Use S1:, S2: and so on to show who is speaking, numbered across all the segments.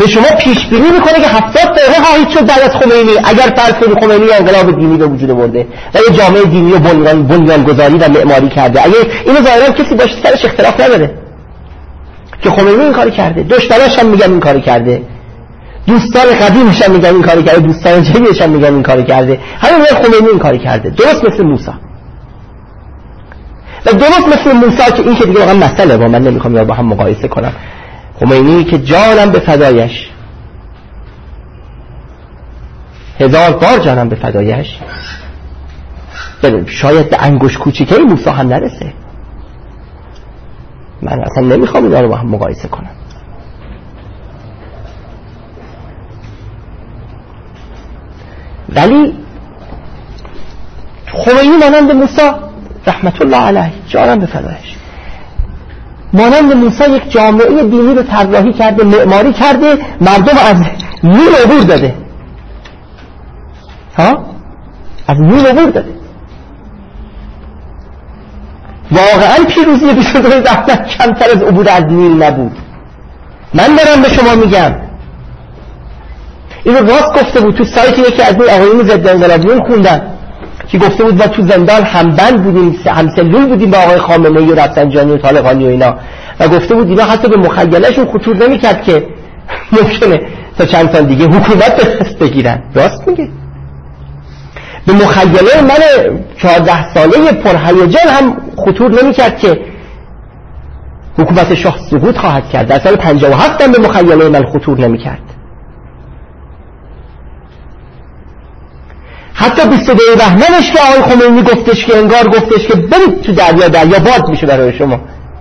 S1: به شما پیش بینی میکنه که 70 دقیقه خواهید شد بعد از خمینی اگر فرض کنید خمینی انقلاب دینی به وجود آورده و یه جامعه دینی و بنیانگذاری و معماری کرده. اگه اینو ظاهرا کسی باشه سرش اختلاف نداره که خمینی این کارو کرده، دشمناش هم میگن این کارو کرده، دوستان قدیمش هم میگن این کارو کرده، دوستان جدیدش هم میگن این کارو کرده، همین خمینی این کارو کرده، درست مثل موسی. و درست مثل موسی که این که دیگه واقعا مسئله با من نمیخوام با هم مقایسه کنم. خمینی که جانم به فدایش، 1000 بار جانم به فدایش، شاید به انگشت کوچیکه موسی هم نرسه. من اصلا نمیخوام اینا رو با هم مقایسه کنم. ولی خمینی مانند موسی رحمت الله علیه جانم به فدایش، مانند موسی یک جامعه دینی رو طراحی کرده، معماری کرده، مردم از نیل عبور داده، از نیل عبور داده. واقعا پیروزی 22 زحمت کمتر از عبور از نیل نبود. من دارم به شما میگم اینو راست گفته بود تو سایت یکی از این آقایون ضد انقلابیون خوندن که گفته بود ما تو زندان همبند بودیم، همسلول بودیم با آقای خامنه‌ای و رفسنجانی و طالقانی و اینا، و گفته بود اینا حتی به مخیلهشون خطور نمی‌کرد که ممکنه تا چند سال دیگه حکومت به دست بگیرن. راست میگه. به مخیله من 14 ساله پرهیجان هم خطور نمی‌کرد که حکومت شاه سقوط خواهد کرد. در سال 57 هم به مخیله من خطور نمی‌کرد. حتی 22 بهمنش که آقای خمینی گفتش که انگار گفتش که برید تو دریا باد میشه برای شما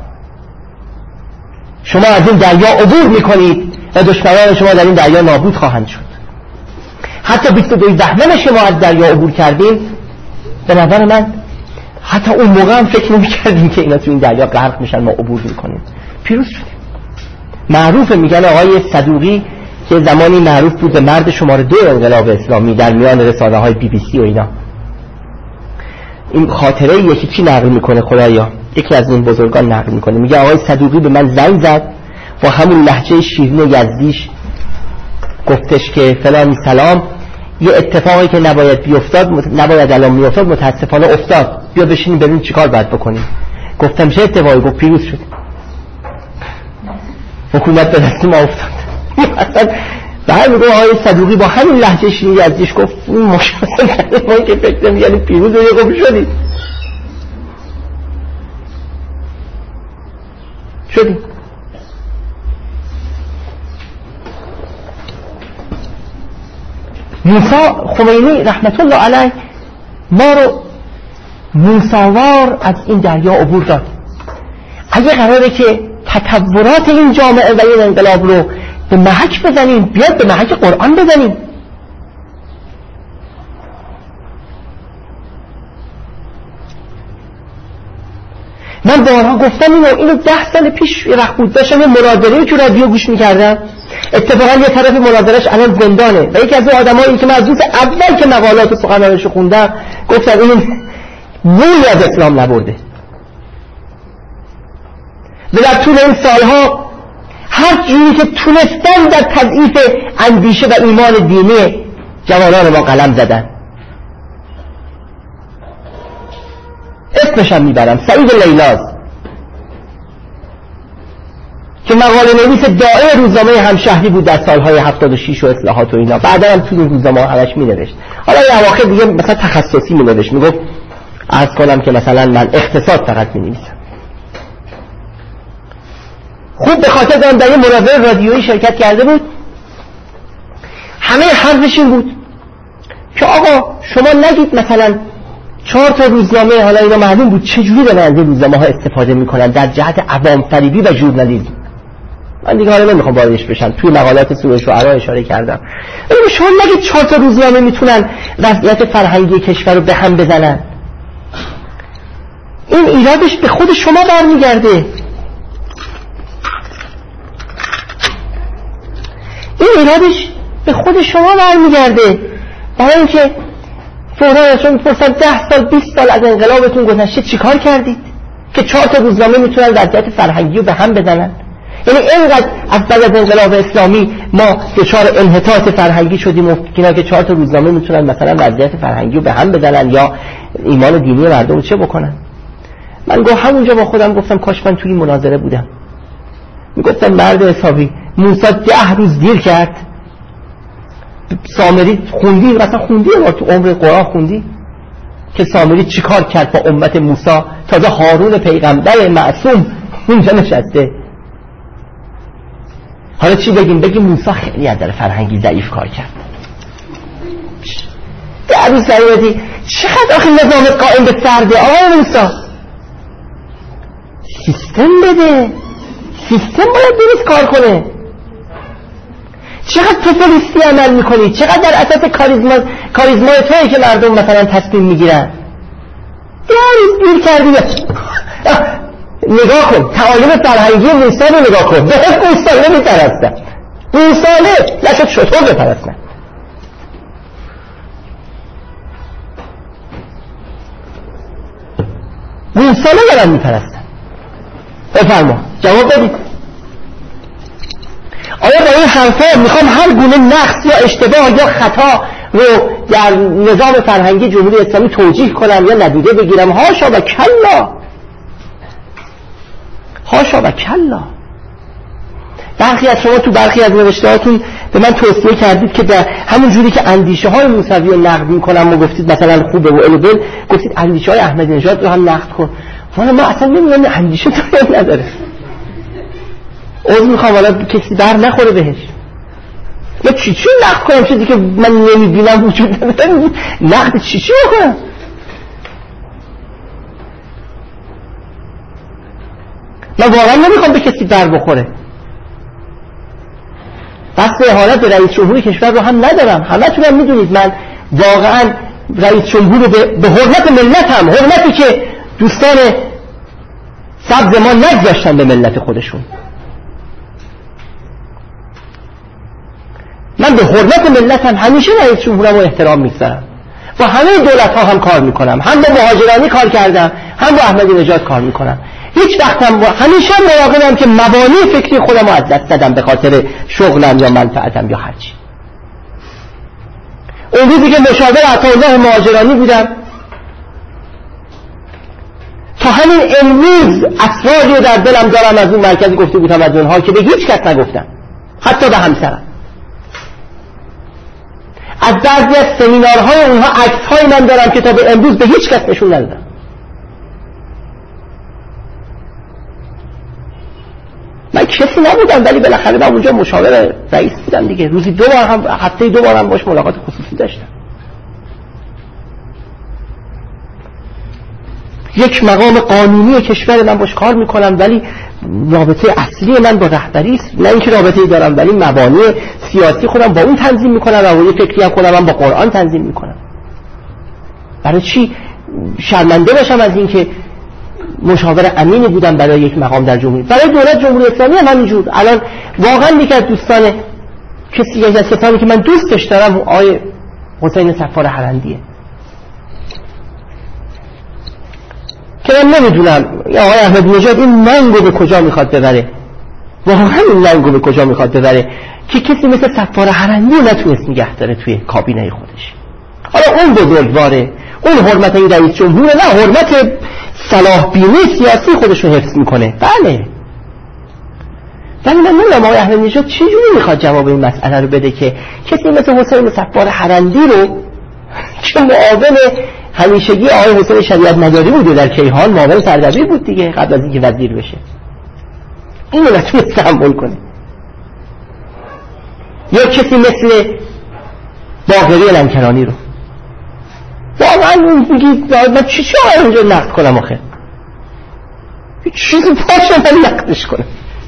S1: از این دریا عبور میکنید و دشمنان شما در این دریا نابود خواهند شد. حتی 22 بهمن شما از دریا عبور کردین، به نظر من حتی اون موقع هم فکر نمی‌کردیم که اینا تو این دریا غرق میشن، ما عبور میکنیم. پیروز شدیم. معروفه، میگن آقای صدوقی که زمانی معروف بود به مرد شماره 2 انقلاب اسلامی در میان رسانه‌های BBC و اینا، این خاطره یکی چی نقل میکنه خدایا، یکی از این بزرگان نقل میکنه، میگه آقای صدوقی به من زنگ زد با همون لهجه شیرین یزدیش، گفتش که فلان سلام، یه اتفاقی که نباید الان میافتاد متاسفانه افتاد، بیا بشینیم ببینیم چیکار باید بکنیم. گفتم چه اتفاقی؟ گفت پیروز شد، حکومت به دست ما افتاد. اصلا بعد میگه آقای صدوقی با همین لهجه شیرین یزدیش گفت این مشخصه ما که فکر نمی‌کنیم پیروز شدیم. موسی خمینی رحمت الله علیه ما رو موسیوار از این دریا عبور داد. اگه قراره که تطورات این جامعه و این انقلاب رو به محک بزنیم، بیاد به محک قرآن بزنیم. من بارها گفتم اینو 10 سال پیش وقت بود داشتم یه مناظره تو رادیو گوش می‌کردم، اتفاقا یه طرف مناظرش الان زندانه و یکی از اون آدمایی که من از روز اول که مقالات و سخنرانیشو خوندم گفتم این بویی از اسلام نبرده و در طول این سالها هر جوری که تونستن در تضعیف اندیشه و ایمان دینی جوانان ما قلم زدن. اسمش هم میبرم، سعید لیلاز که مقاله نویس داعی روزنامه همشهری بود در سالهای 76 و اصلاحات و اینا، بعدا هم توی روزنامه همش مینوشت. حالا یه اواخر دیگه مثلا تخصصی مینوشت، میگفت عرض کنم که مثلا من اقتصاد فقط مینویسم. خوب به خاطر دارم در یه مناظره رادیویی شرکت کرده بود، همه حرفش این بود که آقا شما نگید مثلا 4 تا روزنامه، حالا اینا معلوم بود چجوری دارن از این روزنامه ها استفاده میکنن در جهت عوام فریبی و ژورنالیسم. من دیگه حالا نمیخوام واردش بشم، توی مقالات سوره شعرا اشاره کردم. شما نگید 4 تا روزنامه میتونن وضعیت فرهنگی کشور رو به هم بزنن. این ایرادش به خود شما برمیگرده. این ایرادش به خود شما برمیگرده. برای اینکه فوراً ازشون میپرسن 10 سال 20 سال از انقلابتون گذشته چیکار کردید که 4 تا روزنامه میتونن وضعیت فرهنگی رو به هم بزنن؟ یعنی اینقدر از بعد از انقلاب اسلامی ما دچار انحطاط فرهنگی شدیم و اینا که 4 تا روزنامه میتونن مثلا وضعیت فرهنگی رو به هم بدلن یا ایمان دینی مردم رو چه بکنن. من همونجا با خودم گفتم کاش من توی مناظره بودم. میگفتم مرد حسابی موسی 10 روز دیر کرد. سامری خوندی مثلا خوندی ما تو عمر قرآن خوندی که سامری چیکار کرد با امت موسی؟ تازه هارون پیغمبر معصوم اونجا نشسته. حالا چی بگیم موسی خیلی از در فرهنگی ضعیف کار کرد. 10 روز ضعیفی چقدر آخه نظامت قائم به سرده آقای موسی. سیستم بده، سیستم باید درست کار کنه. چقدر پوپولیستی عمل میکنی، چقدر در اساس کاریزمای تویی که مردم مثلا تصمیم میگیرن. 10 روز دیر کردی. نگاه کن تعالیم فرهنگی موسی رو نگاه کن. به گوساله میپرستن، گوساله نشد شطور بپرستن. گوساله دارن میپرستن. بفرما جواب بدید. آیا با این حرفا میخوام هر گونه نقص یا اشتباه یا خطا رو در نظام فرهنگی جمهوری اسلامی توجیه کنم یا ندیده بگیرم؟ هاشا و کلا، هاشا و کلا. برخی از شما تو برخی از نوشتهاتون به من توصیه کردید که به همون جوری که اندیشه های موسوی رو نقد میکنم و گفتید مثلا خوبه و البل، گفتید اندیشه های احمدی نژاد رو هم نقد کن. والا ما اصلا نمیدونم اندیشه تو نداره. میخوام والا کسی در نخوره بهش. من چی نقد کنم چیزی که من نمیبینم وجود نداره؟ نقد چی بکنم؟ من واقعا نمیخوام به کسی در بخوره. بس اهانت به رئیس جمهور کشور رو هم ندارم. همتون هم میدونید من واقعا رئیس جمهور رو به حرمت ملتم، حرمتی که دوستان سبز ما نگذاشتن به ملت خودشون، من به حرمت ملتم همیشه رئیس جمهورم رو احترام میگذارم. با همه دولت ها هم کار میکنم، هم با مهاجرانی کار کردم، هم با احمدی نژاد کار میکنم. هیچ وقتم همیشه مراقبم که مبانی فکری خودم رو از دست ندم به خاطر شغلم یا منفعتم یا هرچی. اون روزی که مشاور عطاالله مهاجرانی بودم تا همین امروز اسراری رو در دلم دارم از اون مرکزی گفته بودم از اونها که به هیچ کس نگفتم، حتی به همسرم. از بعضی از سمینارهای اونها عکس‌های من دارم که تا به امروز به هیچ کس نشون ندادم. من کسی نبودم ولی بالاخره من اونجا مشاور رئیس بودم دیگه. روزی 2 بار هم، هفته 2 بار هم باش ملاقات خصوصی داشتم. یک مقام قانونی کشور من باش کار میکنم ولی رابطه اصلی من با رهبری است. نه اینکه رابطه‌ای دارم ولی مبانی سیاسی خودم با اون تنظیم میکنم، روایی فکری هم خودم با قرآن تنظیم میکنم. برای چی شرمنده باشم از اینکه مشاور امینی بودم برای یک مقام در جمهوری؟ برای دولت جمهوری اسلامی هم همینجور. الان واقعا یکی از دوستان، کسی از کسانی که من دوستش دارم آقای حسین صفار حرندیه که من نمیدونم آقای احمدی نژاد این ننگو به کجا میخواد ببره، واقعا این ننگو به کجا میخواد ببره که کسی مثل صفار حرندی نتونست نگه داره توی کابینه خودش. حالا اون بزرگواره، اون حرمت این رئیس جمهور، نه حرمت صلاح بینی سیاسی خودش رو حفظ میکنه. بله، ولی من نمیدونم آقای احمدی نژاد چجوری میخواد جواب این مسئله رو بده که کسی مثل حسین صفار حرندی رو که معاون همیشگی آقای حسین شریعت مداری بوده در کیهان، معاون سردبیر بود دیگه قبل از اینکه وزیر بشه، اینو نتونست تحمل کنه. یا کسی مثل باقری لنکرانی رو واقعا میگی من چی اونجا نقد کنم؟ آخه هیچ چیزی پاشم من نقدش کنم.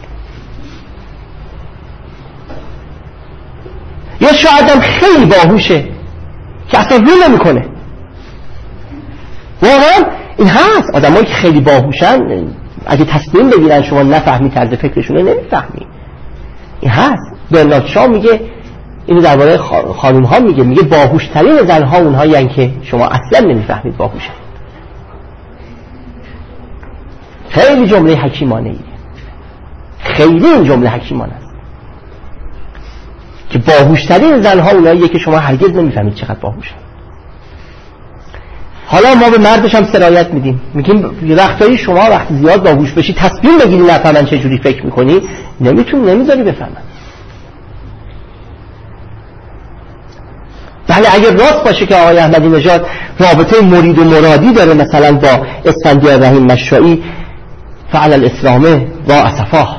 S1: یا شاید هم خیلی باهوشه که اصلا رو نمیکنه. واقعا این هست، آدمایی که خیلی باهوشن اگه تصمیم بگیرن شما نفهمی طرز فکرشون رو نمیفهمی. این هست. برنارد شاه میگه، اینو درباره خانم ها میگه باهوشترین زن ها اونهایی هستن که شما اصلا نمیفهمید باهوشن. خیلی جمله حکیمانه ایه، خیلی این جمله حکیمانه است که باهوشترین زنها اوناییه که شما هرگز نمیفهمید چقدر باهوشن. حالا ما به مردش هم سرایت میدیم، میگیم یه وقتایی شما وقتی زیاد باهوش بشی تصمیم بگیری نفهمن چه جوری فکر میکنی، نمیذاری بفهمن. بله اگر راست باشه که آقای احمدی نژاد رابطه مرید و مرادی داره مثلا با اسفندیار رحیم مشایی، فعل الاسلامه و اسفاه،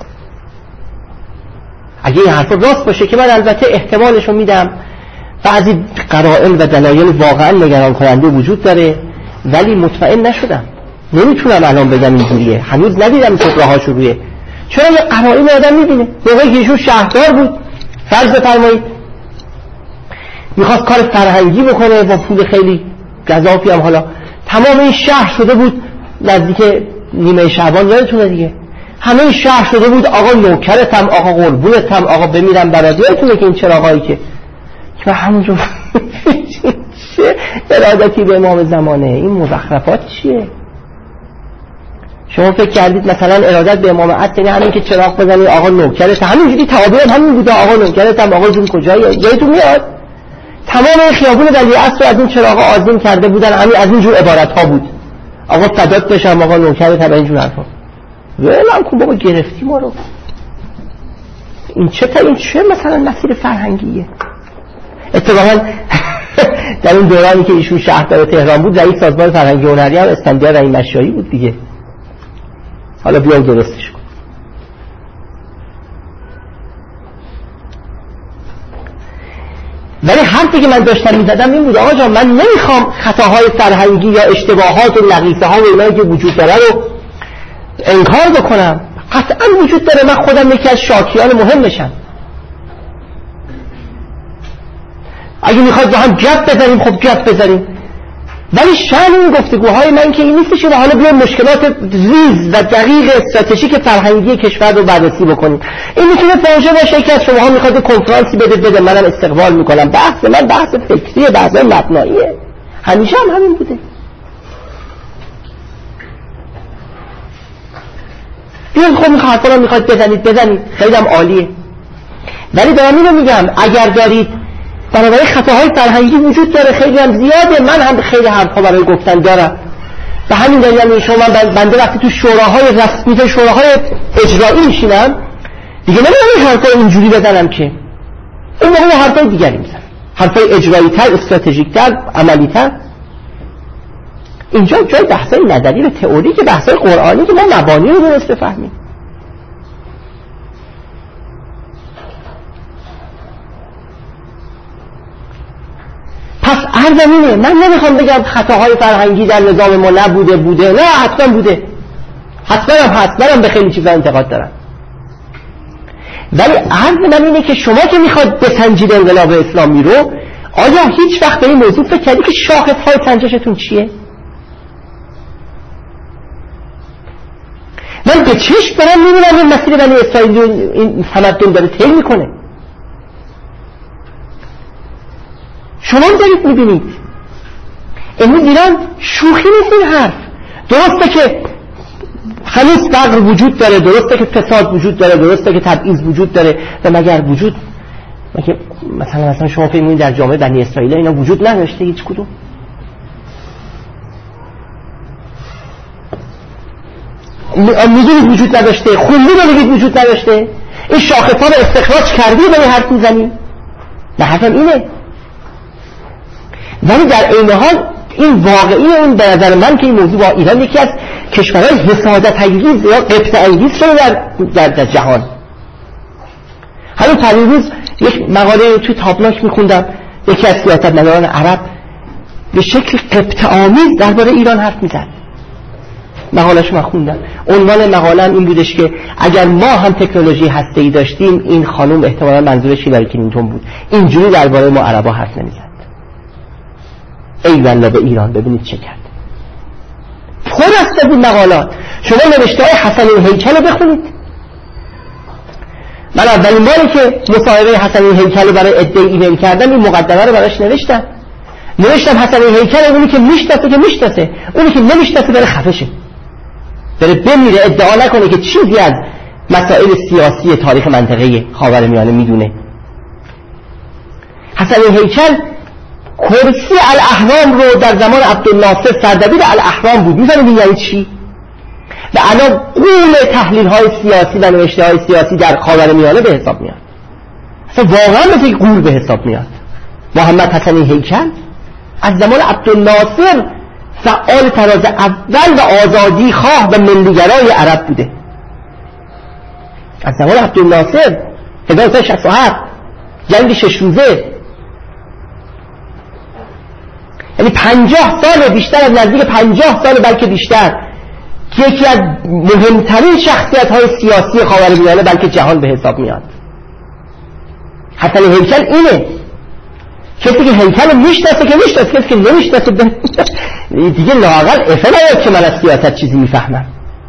S1: اگه این حرف راست باشه که من البته احتمالشو میدم، بعضی قرائن و دلایل واقعا نگران کننده وجود داره، ولی مطمئن نشدم، نمیتونم الان بگم اینجوریه، هنوز ندیدم کبراهاشو رویه. چون یه قرائن آدم میبینه موقعی که ایشون شهردار بود، فرض بفرمایید میخواست کار فرهنگی بکنه با پول خیلی گزافی هم، حالا تمام این شهر شده بود نزدیک نیمه شعبان، یادتونه دیگه، همه این شهر شده بود آقا نوکرتم، آقا قربونتم، آقا بمیرم برات. یادتونه که این چراغایی که همونجور چه ارادتی به امام زمانه، این مزخرفات چیه؟ شما فکر کردید مثلا ارادت به امام عصر یعنی همین که چراغ بزنی آقا نوکرت، همینجوری توابع همین بوده، آقا نوکرتم، آقا جون کجایی؟ یادتون میاد تمام خیابون ولیعصر از این چراغا آذین کرده بودن، همین از این جور عبارت ها بود، آقا فدات بشم، آقا نوکرتم، اینجور حرفا. ولم کن بابا، گرفتی ما رو. این چه مثلا مسیر فرهنگیه؟ اتفاقا در اون دورانی که ایشون شهردار تهران بود، رئیس سازمان فرهنگی و هنری هم اسفندیار رحیم مشایی بود دیگه. حالا بیام درستش کن. ولی حرفی که من داشتم میزدم این بود آقا جان، من نمیخوام خطاهای فرهنگی یا اشتباهات و نقیصه ها و اینایی که وجود داره رو انکار بکنم، قطعا وجود داره، من خودم یکی از شاکیان مهمشم. اگه میخواید با هم گپ بزنیم خب گپ بزنیم، ولی شأن این گفتگوهای من که این نیستش که حالا بیایم مشکلات ریز و دقیق استراتژیک فرهنگی کشور رو بررسی بکنیم. این میتونه پروژه باشه که از شما میخواد کنفرانسی بده، منم استقبال میکنم. بحث من بحث فکریه، بحث مبناییه، همیشه هم همین بوده. بیاید خب این حرفا رو میخواد بزنید، خیلی هم عالیه، ولی دارم اینو میگم اگر دارید بنابراین خطاهای فرهنگی وجود داره، خیلی هم زیاده، من هم خیلی حرفا برای گفتن دارم. به همین دلیل هم شما بنده وقتی تو شوراهای رسمی، تو شوراهای اجرایی میشینم دیگه نمیدونم این حرفا اینجوری بزنم که اون موقع حرفای دیگری میزنم، حرفای اجرایی تر، استراتژیک تر، عملی تر. اینجا جای بحثای نظری و تئوری که بحثای قرآنی که ما مبانی رو درست بفهمیم. پس عرضم اینه، من نمیخوام بگم خطاهای فرهنگی در نظام ما نبوده، نه حتما بوده، حتما به خیلی چیزا انتقاد دارم، ولی عرض من اینه که شما که میخواد بسنجید انقلاب اسلامی رو، آیا هیچ وقت به این موضوع فکر کردی که شاخصهای سنجشتون چیه؟ من به چشم دارم میبینم این مسیر بنی اسرائیل این تمدن داره طی میکنه، شما دارید میبینید. امروز ایران شوخی نیست این حرف. درسته که هنوز فقر وجود داره، درسته که فساد وجود داره، درسته که تبعیض وجود داره، و مگر مثلا شما فکر می‌کنید در جامعه بنی اسرائیل اینا وجود نداشته؟ هیچ کدوم. میگید وجود نداشته، خوندی رو میگید وجود نداشته، این شاخص‌ها رو استخراج کردی به این حرف میزنی؟ نه حرفم اینه. ولی در این حال این واقعی، اون به نظر من که این موضوع با ایران یکی از کشورهای حسادت انگیز یا غبطه انگیز شده در جهان. همین پریروز یک مقاله توی تابلاک میخوندم، یکی از سیاستمداران عرب به شکل غبطه آمیز درباره ایران حرف میزد. مقاله‌اش من خوندم، عنوان مقاله‌ام این بودش که اگر ما هم تکنولوژی هسته‌ای داشتیم این خانم احتمالاً منظورش هیلاری کلینتون بود، اینجوری درباره ما عربا حرف نمیزد. ای والله به ایران ببینید چه کرد. پر است از این مقالات. شما نوشته‌های حسن الهیکل رو بخونید. من اولین باری که مصاحبه حسن الهیکل رو برای عده ایمیل کردم این مقدمه رو براش نوشتم حسن الهیکل اونی که میشناسه، اونی که نمیشناسه بره خفه شه، بره بمیره، ادعا نکنه که چیزی از مسائل سیاسی تاریخ منطقه خاورمیانه میدونه. حسن هیکل کرسی الاهرام رو در زمان عبدالناصر سردبیر الاهرام بود. می‌فهمید یعنی چی؟ و الان قول تحلیل‌های سیاسی و نوشته‌های سیاسی در خاورمیانه به حساب میاد. اصلا واقعا مثل قول به حساب میاد. محمد حسن هیکل از زمان عبدالناصر فعال تراز اول و آزادی خواه و ملیگرای عرب بوده. از زمان عبدالناصر 1967 جنگ 6 روزه، یعنی 50 سال، بیشتر از نزدیک 50 سال بلکه بیشتر، که یکی از مهمترین شخصیت‌های سیاسی خاورمیانه بلکه جهان به حساب میاد. حسن هیکل اینه. کسی که هیکل رو میشناسه که میشناسه، کسی که نمیشناسه دیگه لااقل افلاید که من از سیاست چیزی میفهمم.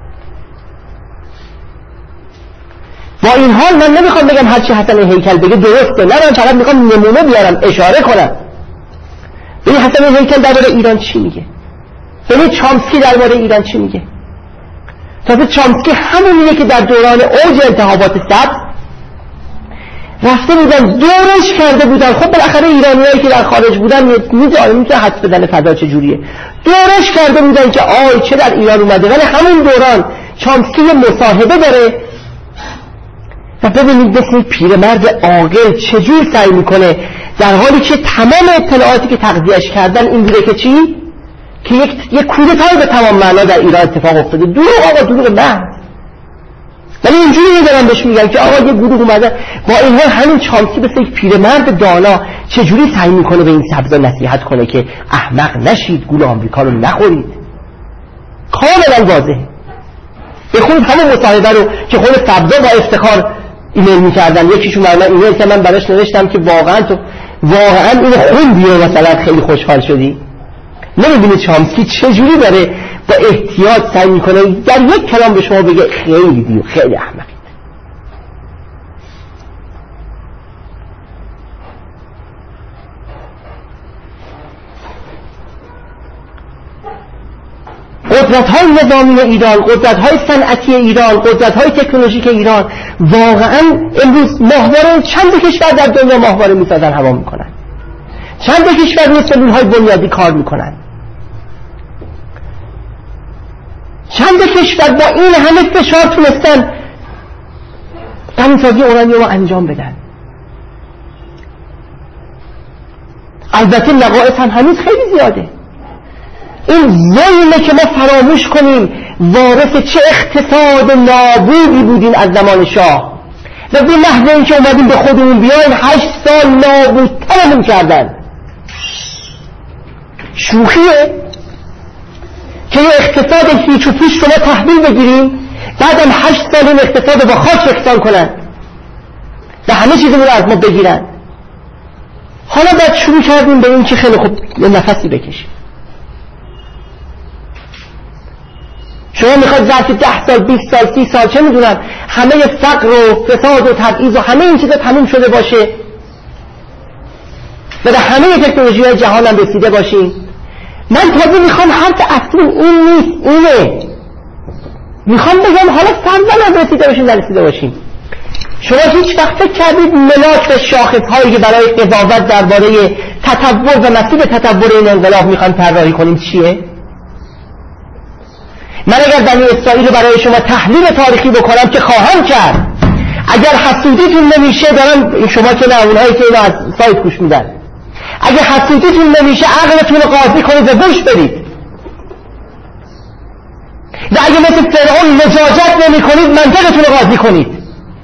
S1: با این حال من نمیخوام بگم هرچی حسن هیکل بگه درسته، نه، من فقط میخوام نمونه بیارم، اشاره کنم. ببین حسن هیکل درباره ایران چی میگه، ببین چامسکی درباره ایران چی میگه. تازه چامسکی همونیه که در دوران اوج انتخابات سبز رفته بودن دورش کرده بودن. خب بالاخره ایرانیایی که در خارج بودن میتونه حدس بزنه فضا چجوریه. دورش کرده بودن که آی چه در ایران اومده. ولی همون دوران چامسکی مصاحبه داره و ببینید مثل پیرمرد عاقل چجور سعی میکنه در حالی که تمام اطلاعاتی که تغذیه‌اش کردن این بوده که چی؟ که یک کودتای به تمام معنا در ایران اتفاق افتاده. دروغ آقا، دروغ محض. ولی اینجوری میدارم بهش میگن که آقا یه گروه اومده. با این حال همین چامسکی مثل یک پیرمرد دانا چجوری سعی میکنه به این سبزا نصیحت کنه که احمق نشید، گول آمریکا رو نخورید. کاملا واضحه. بخونید همون مصاحبه رو که خود سبزا با افتخار ایمیل میکردن. یکیشون من ایمیل که من براش نوشتم که واقعا اینو خوندی و مثلا خیلی خوشحال شدی. نمیبینید چامسکی چجوری داره با احتیاط سعی میکنه در یک کلام به شما بگه خیلی دیو، خیلی احمقید. قدرت‌های نظامی ایران، قدرت‌های صنعتی ایران، قدرت‌های تکنولوژیک ایران واقعا امروز ماهواره چند کشور در دنیا ماهواره میسازن، هوا میکنن. چند کشور روی سلول‌های بنیادی کار میکنن. چند کشور با این همه فشار تونستن غنیسازی اورانیوم رو انجام بدن. البته نقایص هم هنوز خیلی زیاده. این ظلمه که ما فراموش کنیم وارث چه اقتصاد نابودی بودیم از زمان شاه و به محض اینکه اومدیم به خودمون بیایم 8 سال نابودترمون کردن. شوخیه که یه اقتصاد هیچ و پیش شما تحویل بگیریم بعدم 8 سال این اقتصاد با خاک یکسان کنن و همه چیزمون رو از ما بگیرن. حالا بعد شروع کردیم به این که خیلی خوب یه نفسی بکشیم. شما میخواد ظرف 10 سال 20 سال 30 سال چه میدونم همه فقر و فساد و تبعیض و همه این چیزا تموم شده باشه و در همه تکنولوژی‌های جهان هم رسیده باشیم. من تازه میخوام حرف اصلی این نیست، اینه میخوام بگم حالا فرضاً رسیده باشیم نرسیده باشیم. شما هیچ وقت فکر کردید ملاک و شاخص‌هایی که برای قضاوت درباره تطور و مسیر تطور این انقلاب میخوام طراحی کنیم چیه؟ من اگر بنی اسرائیل رو برای شما تحلیل تاریخی بکنم که خواهم کرد، اگر حسودیتون نمیشه، دارم شما که نه اونهایی که اینو از سایت گوش میدن، اگر حسودیتون نمیشه عقلتون رو قاضی کنید و گوش بدید و اگر مثل فرعون لجاجت نمی کنید منطقتون رو قاضی کنید.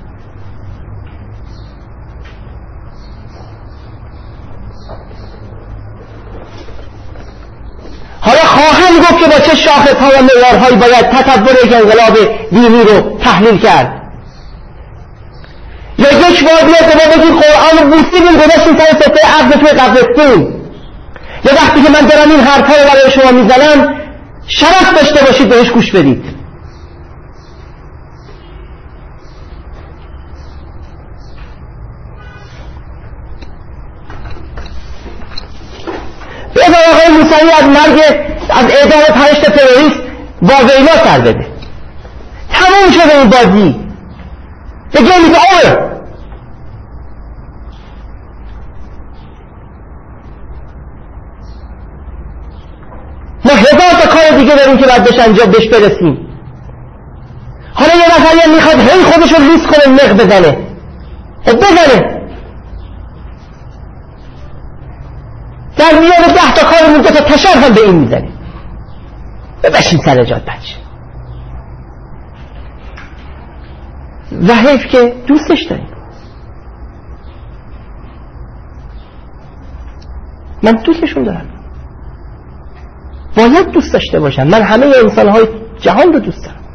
S1: حالا خواهم گفت که با چه شاخص‌ها و معیارهایی باید تطور یک انقلاب دینی رو تحلیل کرد. یا یک بار بیاد که ما بگید قرآن رو بوسیدیم گذاشتیم سر سطح عقل توی قبرستون. یا وقتی که من دارم این حرفا رو برای شما میزنم شرف داشته باشید بهش گوش بدید. بذار آقای موسوی از اعدام 5 تروریست با ویلا سر بده. تموم شده این بازی. The game is over. ما 1000 تا کار دیگه داریم که باید بهش برسیم. حالا یه نفر میخواد هی خودش رو لیست کنه نق بزنه. خب بزنه. در میان 10 تا کارمون 2 تا تشر هم به این میزنه. بشین سر جات بچه. و حیف که دوستش داریم. من دوستشون دارم. باید دوست داشته باشم. من همه انسان‌های جهان رو دوست دارم.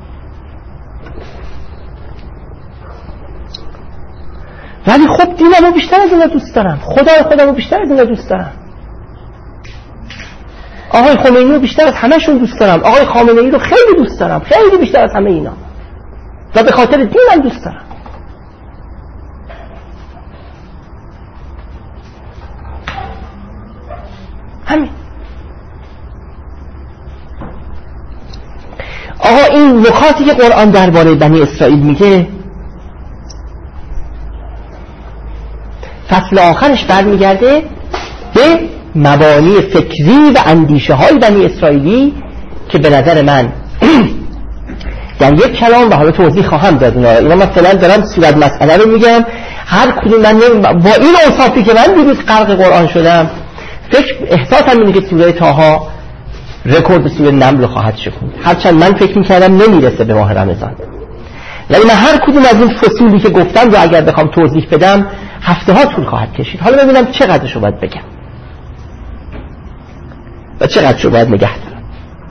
S1: ولی خب دینمو بیشتر از اینا دوست دارم. خدای خودمو بیشتر از اینا دوست دارم. آقای خمینی رو بیشتر از همه‌شون دوست دارم. آقای خامنه‌ای رو خیلی دوست دارم. خیلی بیشتر از همه اینا. و به خاطر دینم دوست دارم. همین. آقا این نکاتی که قرآن درباره بنی اسرائیل میگه فصل آخرش برمیگرده به مبانی فکری و اندیشه های بنی اسرائیلی که به نظر من در یک کلام و حالا توضیح خواهم داد اینا مثلا دارم صورت مسئله رو میگم هر کدوم من با این اوصافی که من دیدید غرق قرآن شدم احساسم اینه که سوره طه رکورد سوره نمل خواهد شکوند هرچند من فکر میکردم نمیرسه به ماه رمضان ولی من هر کدوم از این فصولی که گفتم رو اگر بخوام توضیح بدم هفته ها طول خواهد کشید حالا ببینم چقدرشو باید بگم و چقدرشو باید نگه دارم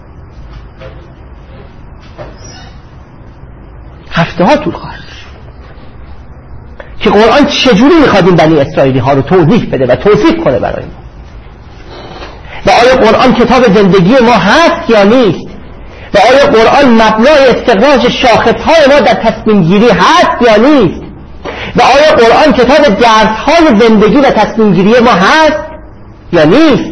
S1: هفته ها طول خواهد که قرآن چجوری میخواد این بنی اسرائیلی ها رو توضیح بده و توصیف کنه برای ما و آیا قرآن کتاب زندگی ما هست یا نیست و آیا قرآن مبنای استخراج شاخصهای ما در تصمیم گیری هست یا نیست و آیا قرآن کتاب درسهای زندگی و تصمیم گیری ما هست یا نیست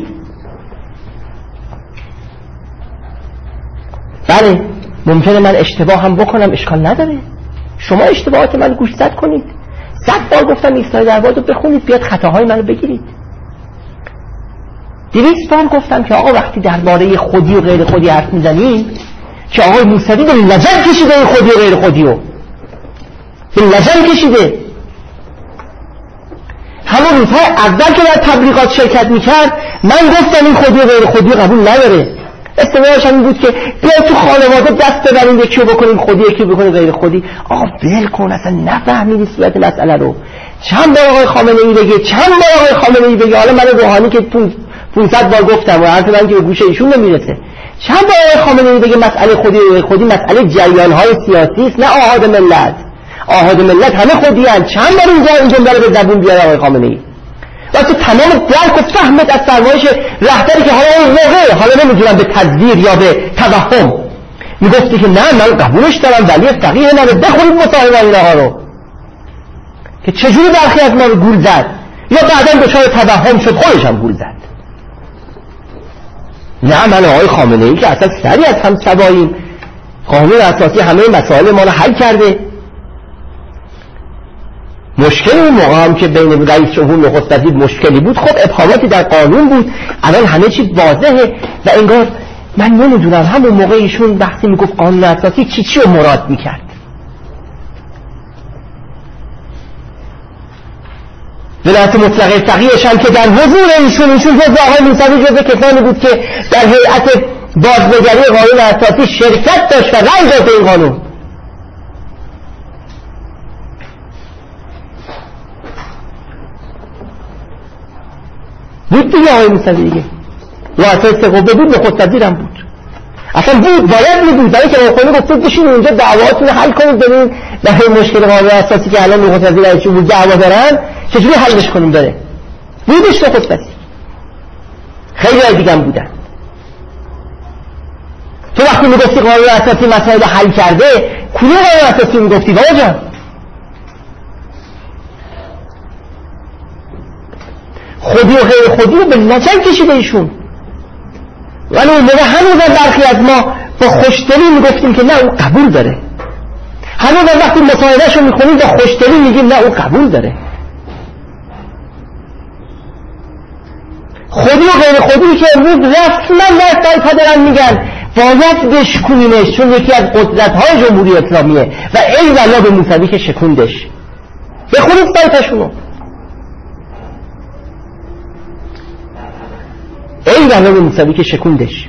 S1: بله ممکنه من اشتباه هم بکنم اشکال نداره شما اشتباهات من گوشزد کنید 100 بار گفتم ایستای درباد رو بخونید بیاد خطاهای منو بگیرید 200 بار گفتم که آقا وقتی درباره خودی و غیر خودی حرف میزنیم که آقای موسوی به لجن کشیده این خودی و غیر خودی رو به لجن کشیده همون روزهای اول که در تبلیغات شرکت میکرد من گفتم این خودی و غیر خودی قبول نداره استدلالش این بود که بیا تو خانواده دست ببریم یکی رو بکنیم خودی یکی رو بکنیم غیر خودی آقا ول کن اصلا نفهمیدی صورت مسئله رو چند بار آقای خامنه‌ای بگه چند بار آقای خامنه‌ای بگه حالا من روحانی که 500 بار گفتم و حرف من که به گوش ایشون نمیرسه چند بار آقای خامنه‌ای بگه مسئله خودی و غیر خودی مسئله جریان‌های سیاسی است نه آحاد ملت آحاد ملت همه خودی ان چند بار این جمله رو به زبون بیاره آقای خامنه‌ای واسه تمام درک و فهمت از فرمایش رهبری که حالا اون موقع حالا نمیدونم به تدبیر یا به توهم میگفتی که نه من قبولش دارم ولی فقیه منو بخورید مصاحبه اینها رو که چجوری برخی از ما رو گول زد یا بعداً دچار توهم شد خودش هم گول زد نه من آقای خامنه‌ای که اصلا سری از هم سواییم قانون اساسی همه مسائل ما رو حل کرده مشکل اون موقع هم که بین رئیس جمهور نخست وزیر مشکلی بود خب ابهاماتی در قانون بود الان همه چی واضحه و انگار من نمیدونم همون موقع ایشون وقتی میگفت قانون اساسی چی رو مراد میکرد ولایت مطلقه فقیهش هم که در حضور ایشون جز آقای موسوی جز کسانی بود که در هیئت بازنگری قانون اساسی شرکت داشت و رأی داد به این قانون بود دیگه آقای موسوی دیگه رؤسای سه قوه بود نخست وزیرم بود اصلا بود باید میبود برای که آقای گفت بشین اونجا دعواتون حل کنید ببین در این مشکل قانون اساسی که الان نخست وزیر رئیس جمهور دعوا دارن چجوری حلش کنیم داره بودش نخست وزیر خیلی های دیگه هم بودن تو وقتی میگفتی قانون اساسی مسائل حل کرده کدوم قانون اساسی میگفتی بابا جان خودی و غیر خودی رو به لجن کشیده ایشون ولی اون موقع هنوزم برخی از ما با خوشدلی میگفتیم که نه اون قبول داره هنوز وقتی مصاحبهشو میخونیم با خوشدلی میگیم نه اون قبول داره. خودی و غیر خودی که امروز رسما در دارن میگن باید بشکنیمش چون یکی از قدرت‌های جمهوری اسلامیه و ای والا به موسوی که شکوندش. بخونید سایتشونو. ای والا به موسوی که شکوندش.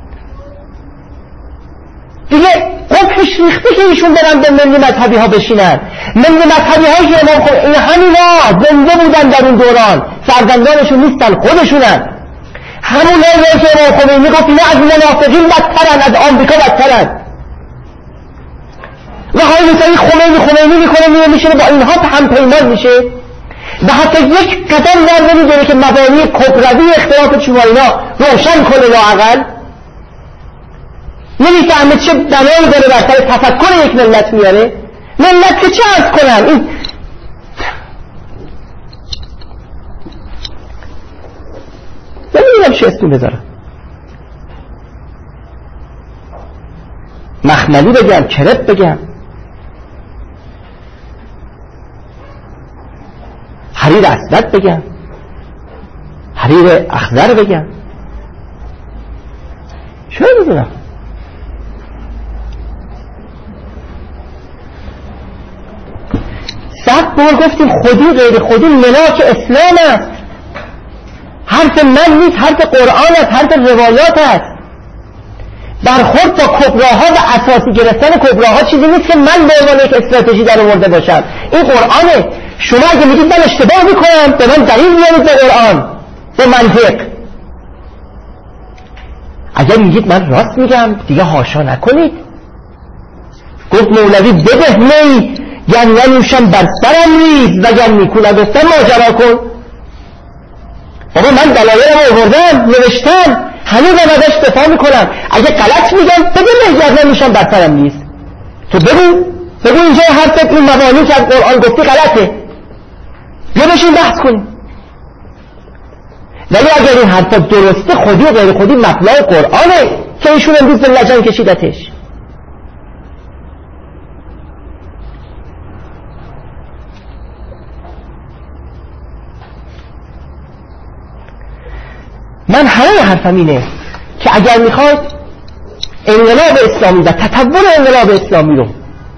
S1: دیگه قفلش ریخته که ایشون برن به ملی مذهبی ها بشینن. ملی مذهبی ها که امام خمینی این همینا زنده بودن در اون دوران، فرزندانشون نیستن، خودشونن. همون هایی که امام خمینی گفت اینا از منافقین بدترن، از آمریکا بدترن. و های موسوی خمینی میکنه میشه با اینها هم پیمان میشه و حتی یک قدم ور نمیداره که مبانی کبروی اختلاف شما اینا روشن کنه لااقل. نمیفهمه چه بلایی داره بر سر تفکر یک ملت میاره. ملت که چه عرض کنم این نمیدونم چه اسمی بذارم، مخملی بگم، کرپ بگم، حریر اسود بگم، حریر اخضر بگم، چه میدونم. صد بار گفتیم خودی غیر خودی ملاک اسلام است. حرف من نیست، حرف قرآن است، حرف روایات است. برخورد با کبراها و اساسی گرفتن کبراها چیزی نیست که من به عنوان یک استراتژی در آورده باشم. این قرآنه. شما اگه میگید من اشتباه میکنم به من دلیل بیارید به قرآن به منطق. اگر میگید من راست میگم دیگه حاشا نکنید. گفت مولوی بده می گر ننوشم بر سرم ریز و گر نیکو نگفتم ماجرا کن. بابا من دلایلم آوردم نوشتم هنوز ازش دفاع میکنم. اگه غلط میگم بگو می گر ننوشم بر سرم ریز. تو بگو اینجا حرفت این مبانی که از قرآن گفتی غلطه. یا بشین بحث کنیم. ولی اگر این حرفا درسته خودی و غیر خودی مطلع قرآنه که ایشون امروز به لجن کشیدتش. من همه حرفم اینه که اگر میخواید انقلاب اسلامی و تطور انقلاب اسلامی رو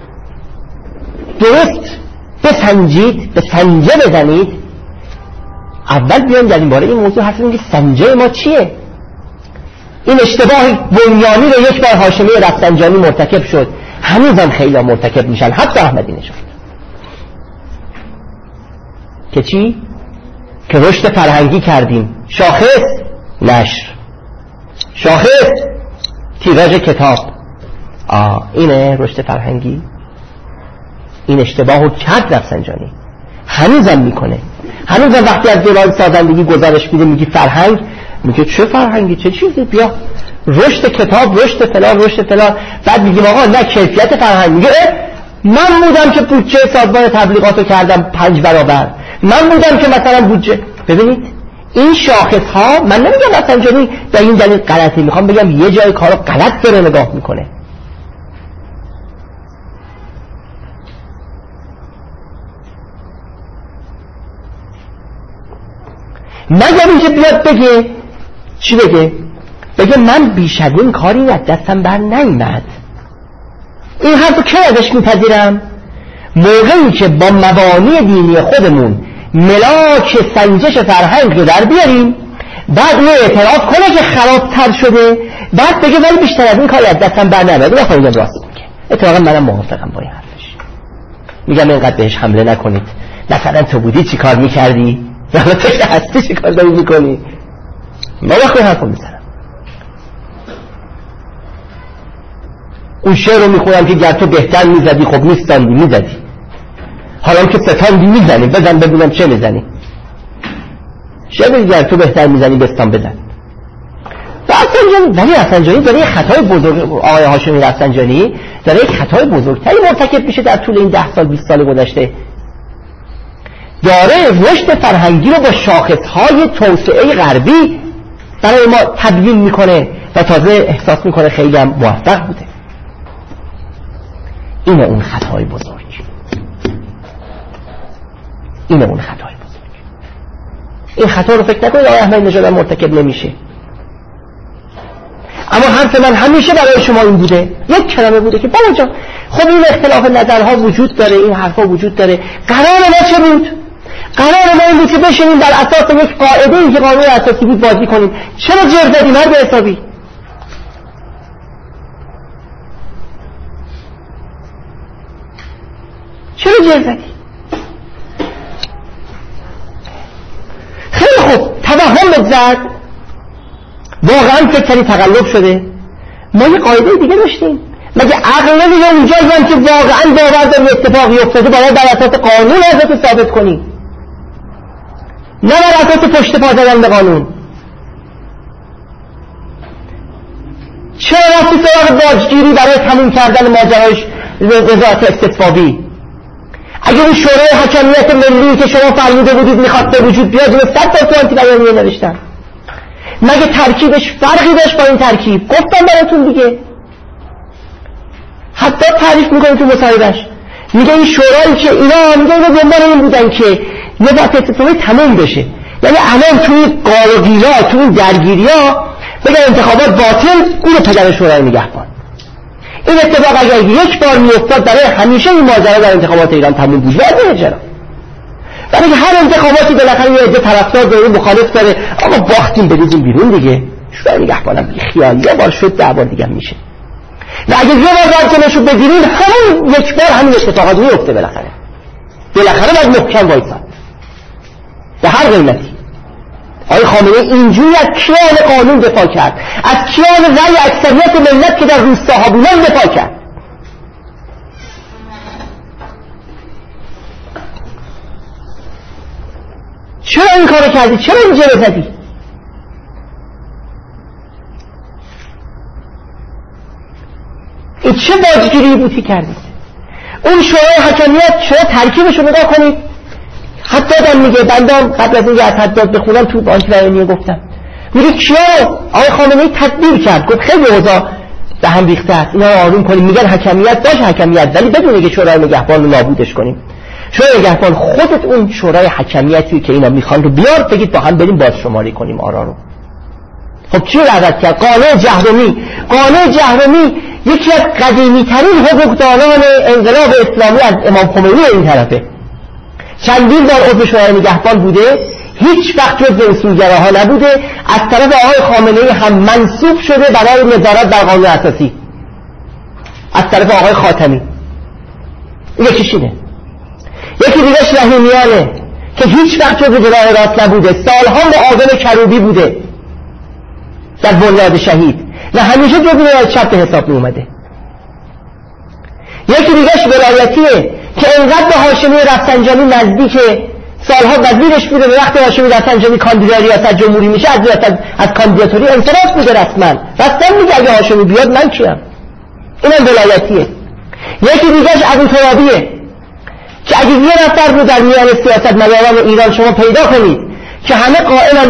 S1: درست بسنجید، به سنجه بزنید، اول بیان در این باره این موضوع حرف بزنید که سنجه ما چیه. این اشتباه بنیانی رو یک بار هاشمی رفسنجانی مرتکب شد، هنوزم خیلی مرتکب میشن، حتی احمدی نژاد. که چی؟ که رشد فرهنگی کردیم، شاخص نشر، شاخص تیراژ کتاب. اینه رشد فرهنگی. این اشتباه رو کرد رفسنجانی، هنوزم میکنه. هنوزم وقتی از دوران سازندگی گزارش میده میگی فرهنگ، میگه چه فرهنگی چه چیزی، بیا رشد کتاب، رشد فلان. بعد میگیم آقا نه کیفیت فرهنگ. میگه من بودم که بودجه سازمان تبلیغاتو کردم 5 برابر، من بودم که مثلا بودجه. ببینید این شاخص ها، من نمیگم رفسنجانی در این دلیل غلطی، میخوام بگم یه جای کارو غلط داره نگاه میکنه. مگر اینکه بیاد بگه چی بگه من بیش از این کاری از دستم بر نیامد. این حرفو که ازش میپذیرم موقعی که با مبانی دینی خودمون ملاک سنجش فرهنگ رو در بیاریم، بعد اون اعتراف کنه که خرابتر شده، بعد بگه ولی بیشتر از این کاری از دستم بر نیامد. بخواید راست میگه. اتفاقا منم موافقم با این حرفش. میگم اینقدر بهش حمله نکنید. مثلا تو بودی چی کار میکردی؟ مثلا تو که هستی چی کار داری میکنی؟ من وقتی حرفو میزنم. اون شعر رو میخونم که گر تو بهتر میزدی خب نیستندی میزدی، حالا که ستاندی میزنی، بزن ببینم چه میزنی. شعر گر تو بهتر میزنی بستان بزن. ولی رفسنجانی داره یک خطای بزرگ، آقای هاشمی رفسنجانی داره یک خطای بزرگتری مرتکب میشه در طول این 10 سال 20 سال گذشته. داره رشد فرهنگی رو با شاخصهای توسعه غربی برای ما تبیین میکنه و تازه احساس میکنه خیلی هم موفق بوده. اینه اون خطای بزرگ، اینه اون خطای بزرگ. این خطا رو فکر نکنید آقای احمدی نژاد مرتکب نمیشه. اما حرف من همیشه برای شما این بوده، یک کلمه بوده که بابا جان خب این اختلاف نظرها وجود داره، این حرفا وجود داره، قرار ما چه بود؟ قرار ما این بود که بشینیم در اساس یک قاعده این که قانون اساسی بود بازی کنیم. چرا جر زدیم هر به حسابی؟ چرا جر زدی؟ خیلی خوب توهم زد، واقعا فکر کردی تقلب شده. ما یه قاعده دیگه داشتیم، مگه عقل نمیگه اونجا که واقعا باور داری اتفاقی افتاده باید بر اساس قانون ازت ثابت کنی، نه بر اساس پشت پا زدن به قانون. چرا رفتی سراغ باجگیری برای تموم کردن ماجرای وزارت استتبابی؟ اگه اون شورای حاکمیت ملی که شما فرموده بودید میخواد به وجود بیاد، اون 100 تا تو آنتی بیانیه نوشتن، مگه ترکیبش فرقی داشت با این ترکیب؟ گفتم براتون دیگه. حتی تعریف میکنه تو مصاحبهش، میگه این شورایی که اینا میگه اینا دنبال این بودن که وزارت استتبابی تموم بشه، یعنی الان توی قارگیرا توی درگیریا بگن انتخابات باطل، اون پدر شورای نگهبان. این اتفاق اگر یک بار میافتاد برای همیشه این ماجرا در انتخابات ایران تموم بود. واضحه چرا؟ برای هر انتخاباتی بالاخره یه عده طرفدار داره مخالف داره، آقا باختیم بریزیم بیرون دیگه، شورای نگهبانم بی خیال یه بار شد 10 بار دیگه میشه. و اگه یه بار جلوشو بگیرین همون یک بار همین اتفاقات میفته. بالاخره باید محکم وایساد به هر قیمتی. آقای خامنه‌ای اینجوری از کیان قانون دفاع کرد، از کیان رأی اکثریت ملت که در روستاها بودن دفاع کرد. چرا این کارو کردی؟ چرا اینجا رو زدی؟ این چه باجگیری بودی کردید؟ اون شورای حاکمیت چرا ترکیبش رو نگاه کنید؟ حتی دم میگه بندم قبل از اینکه از حداد بخونم تو بانک بیانیه گفتم، میگه کیا آقای خامنه‌ای تدبیر کرد، گفت خیلی اوضاع به هم ریخته است، اینا رو آروم کنیم. میگن حاکمیت باشه حاکمیت، ولی بدون که شورای نگهبان رو نابودش کنیم. شورای نگهبان خودت اون شورای حاکمیتی که اینا میخوان رو بیار، بگید با هم بریم بازشماری کنیم آرا رو. خب چی رو عوض کرد؟ قانون جهرمی یکی از قدیمی ترین حقوقدانان انقلاب اسلامی از امام خمینی این طرفه، چندین بار عضو شورای نگهبان بوده، هیچ وقت جزو اصولگراها نبوده، از طرف آقای خامنه‌ای هم منصوب شده برای نظارت بر قانون اساسی از طرف آقای خاتمی. یکیش اینه. یکی دیگهش رحیمیانه که هیچ وقت جزو جناح راست نبوده، سالها معاون کروبی بوده در بنیاد شهید و همیشه جزو جناح چپ به حساب می اومده. یکی دیگهش ولایتیه که اینقدر به هاشمی رفسنجانی نزدیکه، سالها وزیرش بوده، به وقت هاشمی رفسنجانی کاندیدا ریاست جمهوری میشه از کاندیداتوری انصراف بوده رسما. رسما میگه اگه هاشمی بیاد من کیم؟ اینم ولایتیه. یکی دیگهش ابوترابیه که اگه یه نفر رو در میان سیاستمداران ایران شما پیدا کنید که همه قائلن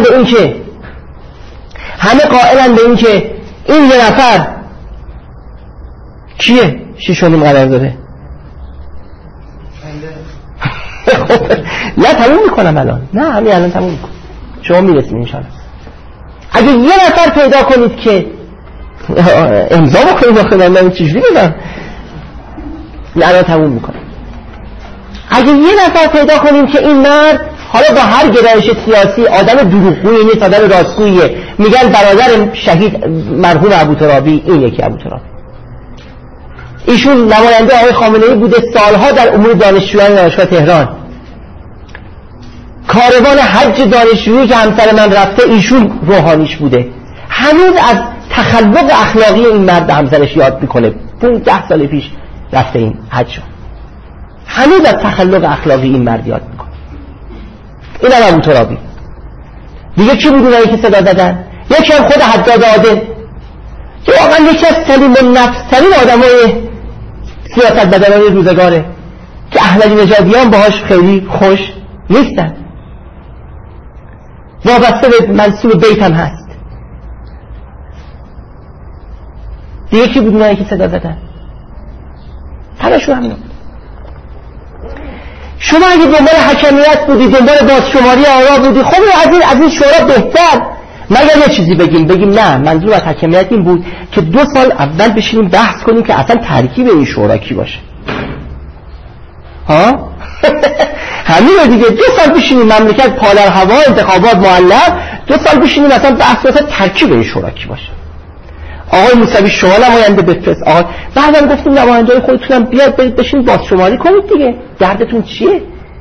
S1: به این که این یه نفر کیه؟ 6.5 قرار داره. نه تموم میکنم الان، نه همین الان تموم میکنم، شما میرسیم انشاءالله. اگه یه نفر پیدا کنید که امضا بکنید آخه من چجوری بدم، الان تموم میکنم. اگه یه نفر پیدا کنیم که این مرد حالا با هر گرایش سیاسی آدم دروغگویی نیست، آدم راستگوییه، میگن برادر شهید مرحوم ابوترابی، این یکی ابوترابی، ایشون نماینده آقای خامنه‌ای بوده سالها در امور دانشجویان دانشگاه تهران، کاروان حج دانشجویی که همسر من رفته ایشون روحانیش بوده، هنوز از تخلق اخلاقی این مرد همسرش یاد میکنه. 15 سال پیش رفته این حج، هنوز از تخلق اخلاقی این مرد یاد میکنه. اینم ابوترابی. دیگه کی بود اونایی که صدا زدن؟ یکی هم خود حداد عادل که واقعا یکی از سلیم النفس ترین آدمای سیاستمداران روزگاره که احمدی نژادیان باهاش خیلی خوش نیستن، وابسته به منصوب بیت هم هست. دیگه کی بود اونایی که صدا زدن؟ همشون همین. شما اگه دنبال حکمیت بودی، دنبال بازشماری آرا بودی، خب از این شورا بهتر. مگر یه چیزی بگیم نه، منظور از حکمیت این بود که 2 سال اول بشینیم بحث کنیم که اصلا ترکیب این شورا کی باشه. ها همین دیگه. 2 سال بشینیم مملکت پالر هوا، انتخابات معلق، 2 سال بشینیم اصلا بحث واسه ترکیب این شورا کی باشه. آقای موسوی شما نماینده بفرست. آقا بعدم گفتیم نماینده‌های خودتونم بیاد برید بشین بازشماری کنید دیگه. دردتون چیه؟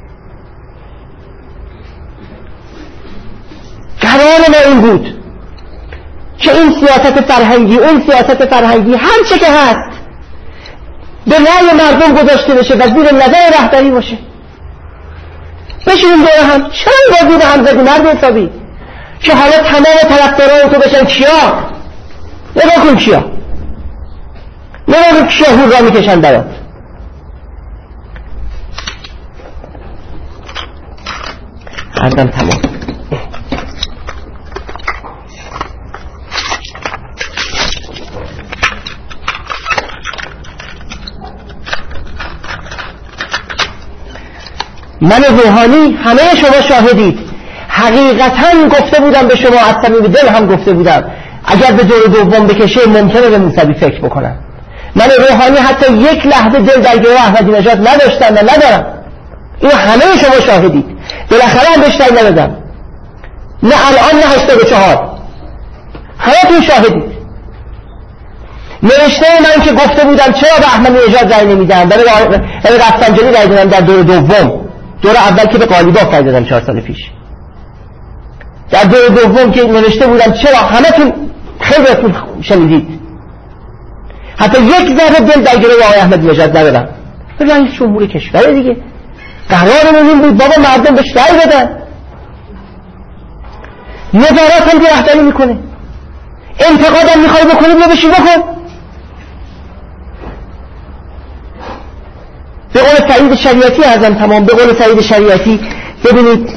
S1: قرار ما این بود که این سیاست فرهنگی، اون سیاست فرهنگی، هر چه که هست به رأی مردم گذاشته بشه و زیر نظر رهبری باشه. بشینیم دور هم. چند بار دور هم زدی مرد حسابی که حالا تمام طرفداران تو بشن کیا؟ نگاه کن کیا، نگاه کن کیا هورا میکشن برات. عرضم تمام. من روحانی همه شما شاهدید، حقیقتا گفته بودم به شما، از صمیم دل هم گفته بودم اگر به دور دوم بکشه ممکنه به موسوی فکر بکنم. من روحانی حتی یک لحظه دل در گروه احمدی نژاد نداشتم و ندارم. اینو همه شما شاهدید. بالاخره هم بهش رأی ندادم، نه الان نه 84. همتون شاهدید. نوشته من که گفته بودم چرا به احمدی نژاد رأی نمیدم، برای رفسنجانی رأی دادم در دور دوم. دور اول که به قالیباف رأی دادم 4 سال پیش. در دور دوم که نوشته بودم چرا، همتون خیلیتون شنیدید. حتی یک ذره دل در گروه آقای احمدی نژاد ندادم. رئیس جمهور کشور دیگه، قرارمون این بود بابا مردم بهش رأی بدن. نظارت هم رهبری میکنه، انتقادم میخوای بکنی بیا بشین بکن. به قول سعید شریعتی ازم تمام، به قول سعید شریعتی ببینید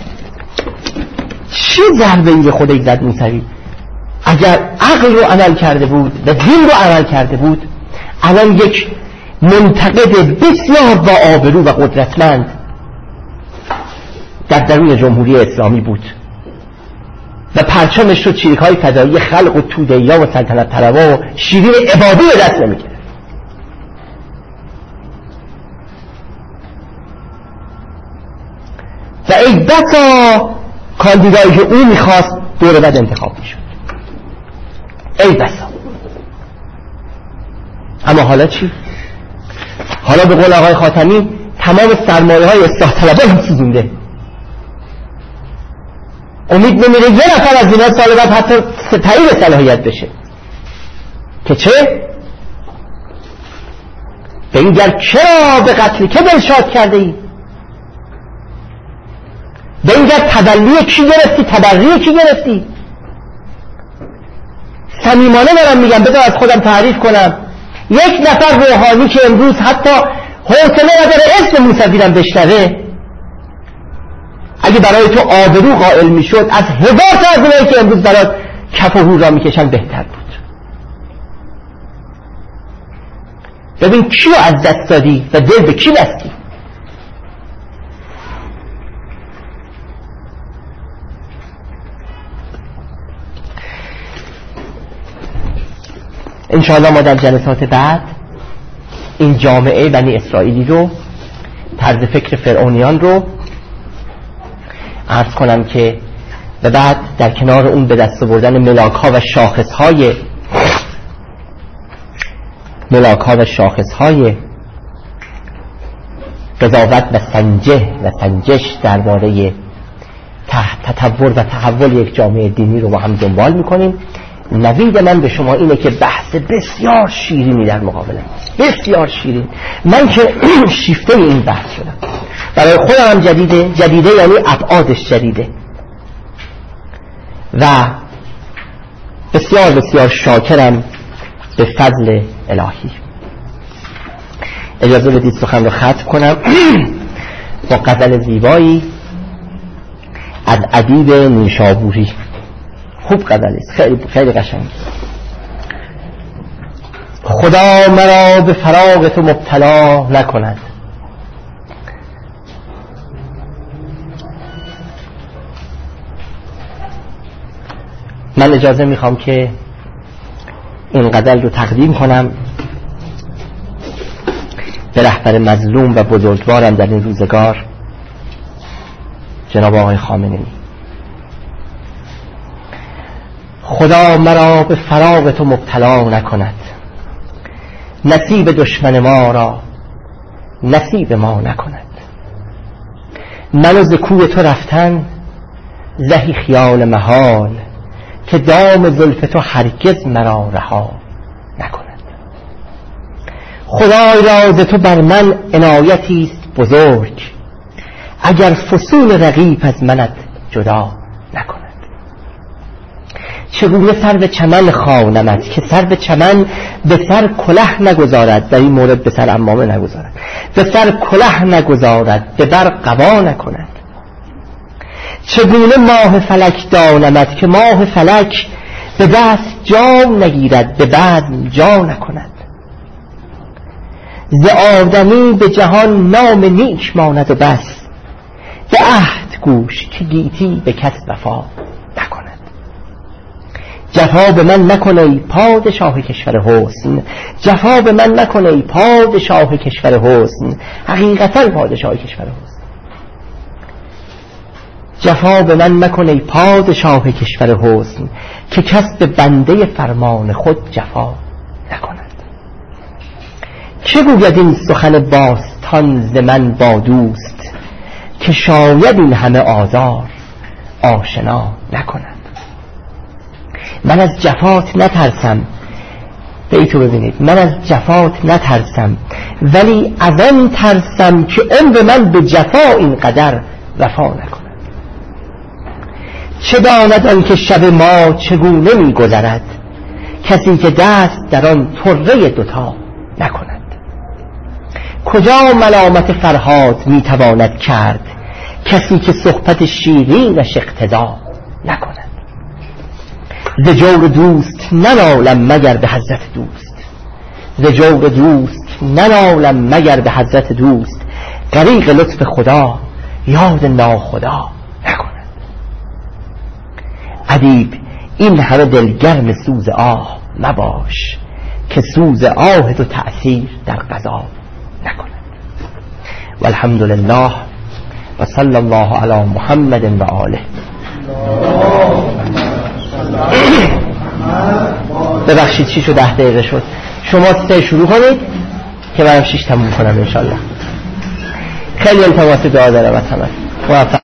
S1: چه ضربه ای به خودش زد موسوی. اگر عقل رو عمل کرده بود و دین رو عمل کرده بود، الان یک منتقد بسیار با آبرو و قدرتمند در درون جمهوری اسلامی بود و پرچمش رو چریک‌های فدایی خلق و توده‌یا و سلطنت طلبا و شیرین عبادی به دست نمی‌گرفت. و ای بسا کاندیدایی که او میخواست دور بعد انتخاب میشد، ای بسا. اما حالا چی؟ حالا به قول آقای خاتمی تمام سرمایه های اصلاح طلبان هم سوزونده. امید نمیره یه نفر از اینا سال بعد حتی تایید صلاحیت بشه. که چه؟ بنگر چرا به قتل که دلشاد کرده ای؟ بنگر تبلی کی گرفتی؟ تبری کی گرفتی؟ صمیمانه دارم میگم، بذار از خودم تعریف کنم. یک نفر روحانی که امروز حتی حوصله نداره اسم موسوی رو بشنوه، اگه برای تو آبرو قائل میشد از 1000 تا از اونایی که امروز برات کف و هورا میکشن بهتر بود. ببین کی رو از دست دادی و دل به کی بستی. انشاءالله ما در جلسات بعد این جامعه بنی اسرائیلی رو، طرز فکر فرعونیان رو عرض کنم که و بعد در کنار اون به دست بردن ملاک‌ها و شاخص‌های قضاوت و سنجش درباره تطور و تحول یک جامعه دینی رو با هم دنبال می‌کنیم. نوید من به شما اینه که بحث بسیار شیرینی در مقابله، بسیار شیرین. من که شیفته این بحث شدم، برای خودم هم جدیده یعنی ابعادش جدیده و بسیار بسیار شاکرم به فضل الهی. اجازه بدید سخن رو ختم کنم با غزل زیبایی از ادیب نیشابوری. خوب غزلی است، خیلی خیلی قشنگ. خدا مرا به فراق تو مبتلا نکند. من اجازه میخوام که این غزل رو تقدیم کنم به رهبر مظلوم و بزرگوارم در این روزگار، جناب آقای خامنه‌ای. خدا مرا به فراق تو مبتلا نکند، نصیب دشمن ما را نصیب ما نکند. منو ز کوی تو رفتن زهی خیال محال، که دام زلف تو هرگز مرا رها نکند. خدای را ز تو بر من عنایتی است بزرگ، اگر فسون رقیب از منت جدا نکند. چگونه سرو چمن خوانمت که سرو چمن به سر کله نگذارد، در این مورد به سر عمامه نگذارد، به سر کله نگذارد، به بر قبا نکند. چگونه ماه فلک دانمت که ماه فلک به دست جام نگیرد، به بزم جا نکند. ز آدمی به جهان نام نیک ماند و بس، به عهد گوش که گیتی به کس وفا نکند. جفا به من نکن ای پادشاه کشور حسن، جفا به من نکن ای پادشاه کشور حسن، حقیقتا پادشاه کشور حسن. جفا به من مکن ای پادشاه کشور حسن، که کس به بنده فرمان خود جفا نکند. چه گوید این سخن باستان ز من با دوست، که شاید این همه آزار آشنا نکند. من از جفات نترسم، بیتو ببینید، من از جفات نترسم، ولی از آن ترسم که عمر من به جفا اینقدر وفا نکند. چه داند آن که شب ما چگونه می گذرد، کسی که دست در آن طره دوتا نکند. کجا ملامت فرهاد می تواند کرد، کسی که صحبت شیرینش اقتضا نکند. ز جور دوست ننالم مگر به حضرت دوست، ز جور دوست ننالم مگر به حضرت دوست، غریق لطف خدا یاد ناخدا نکند. ادیب این همه دلگرم سوز آه مباش، که سوز آه تو تأثیر در قضا نکند. والحمد لله و صلی الله علی محمد و آله. ببخشید 6 و 10 دقیقه شد، شما 3 شروع کنید که منم 6 تموم کنم انشالله. خیلی التماس دعا دارم از همه.